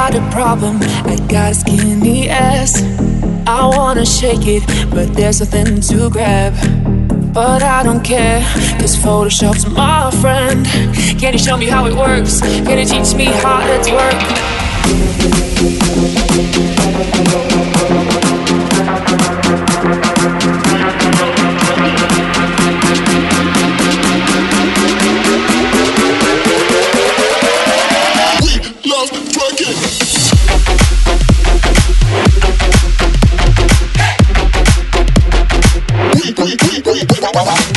got a problem, I got a skinny ass. I wanna shake it, but there's nothing to grab. But I don't care, cause Photoshop's my friend. Can you show me how it works? Can you teach me how it works? We